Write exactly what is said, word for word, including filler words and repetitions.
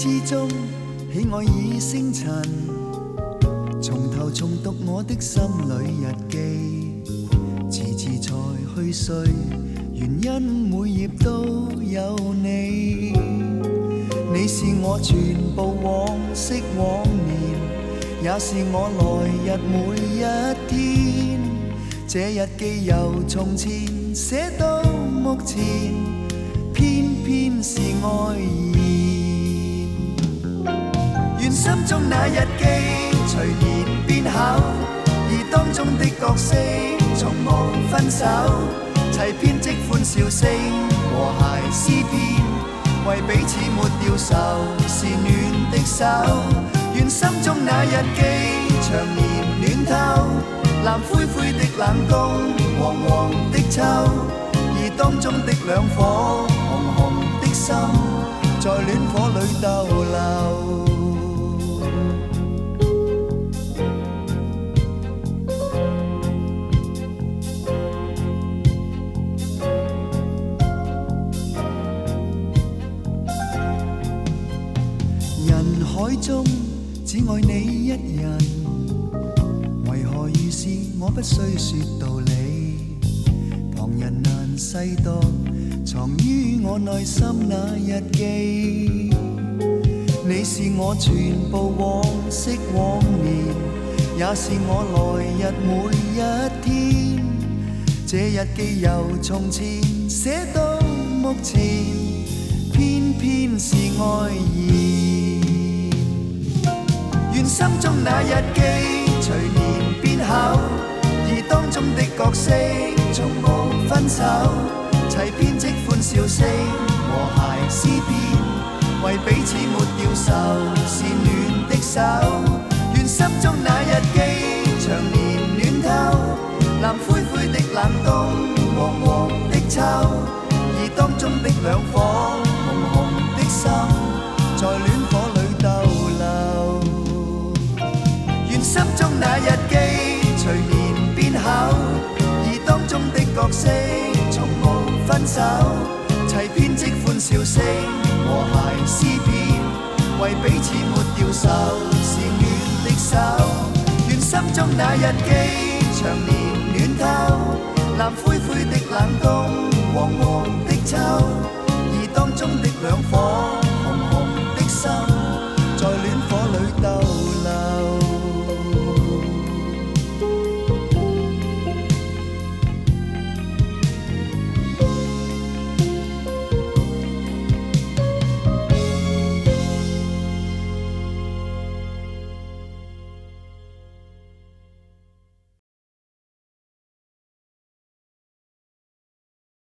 之中，喜愛已星塵，從頭重讀我的心裏日記，遲遲才去睡，原因每頁都有你。你是我全部往昔往年，也是我來日每一天。這日記由從前寫到目前，偏偏是愛言。願心中那日記隨年變厚，而當中的角色從無分手，齊編織歡笑聲和諧詩篇，為彼此沒掉愁，是暖的手。願心中那日記長年暖透，藍灰灰的冷冬，黃黃的秋，而當中的兩顆紅紅的心，在戀火裏逗留。人海中只愛你一人，為何遇事我不需說道理？旁人難細讀藏於我內心那日記。你是我全部往昔往年，也是我來日每一天。這日記由從前寫到目前，偏偏是愛言。願心中那日記隨年變厚，而當中的角色從無分手，齊編織歡笑聲和諧詩篇，為彼此沒掉愁，是暖的手。願心中那日記長年暖透，藍灰灰的冷冬，黃黃的秋，而當中的兩顆紅紅的心，在戀火裏逗留。願心中那日記隨年變厚，而當中的角色從無分手，齊編織歡笑聲和諧詩篇，為彼此沒掉愁，是暖的手。願心中那日記長年暖透，藍灰灰的冷冬，黃黃的秋，而當中的兩顆